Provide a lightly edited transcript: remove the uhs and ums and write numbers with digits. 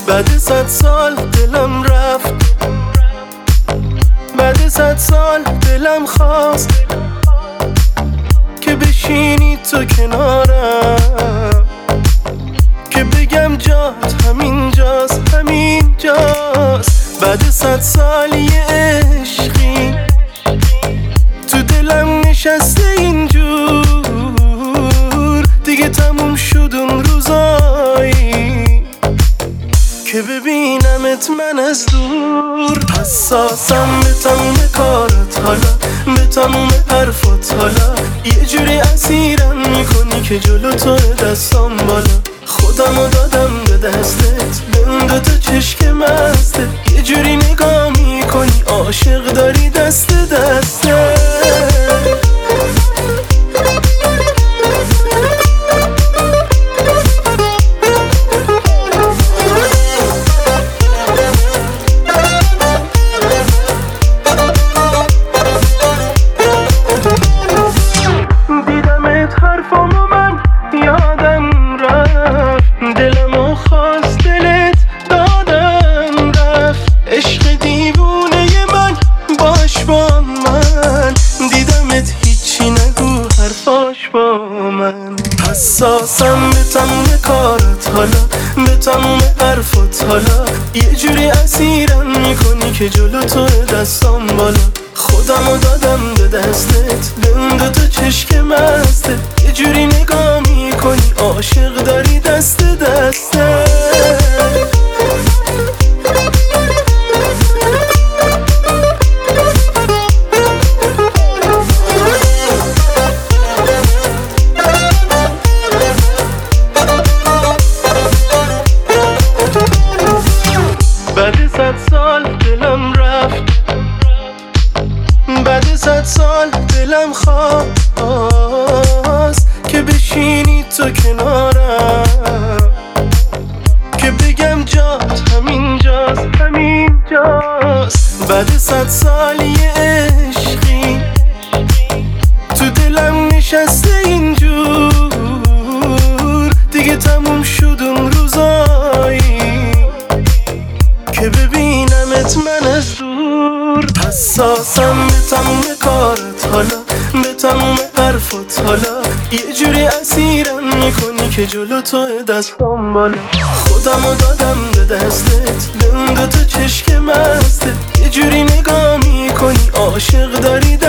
بعد 100 سال دلم رفت، بعد 100 سال دلم خواست که بشینی تو کنارم، که بگم جات همینجاست همینجاست. بعد 100 سال یه عشقی تو دلم نشسته اینجور، دیگه تموم شد اون روزایی که ببینمت من از دور. حساسم به تموم کارت حالا، به تموم حرفات حالا، یه جوری اسیرم میکنی که جلو تو دستام بالا. خودمو دادم به دستت، به اون دوتا چشک مستت، یه جوری نگاه میکنی عاشق داری دست دستت. حرفامو من یادم رفت، دلمو خواست دلت دادم رفت. عشق دیوونه من باش با من، دیدمت هیچی نگو حرفاش با من. حساسم به تموم کارت حالا، به تموم حرفات حالا، یه جوری اسیرم میکنی که جلو تو دستام بالا. خودمو دادم به دستت، به اون دوتا چشک مستت، یه جوری نگاه میکنی عاشق داری دست دستت. بعد 100 سال دلم رفت، بعد 100 سال دلم خواست که بشینی تو کنارم، که بگم جات همینجاست همینجاست. بعد 100 سال یه عشقی تو دلم نشسته اینجور، دیگه تموم شد اون روزایی که ببینمت من از دور. حساسم به تموم کارت حالا، به تموم حرفات حالا، یه جوری اسیرم میکنی که جلو تو دستام بالا. خودمو دادم به دستت، به اون دوتا چشک مستت، یه جوری نگاه میکنی عاشق داری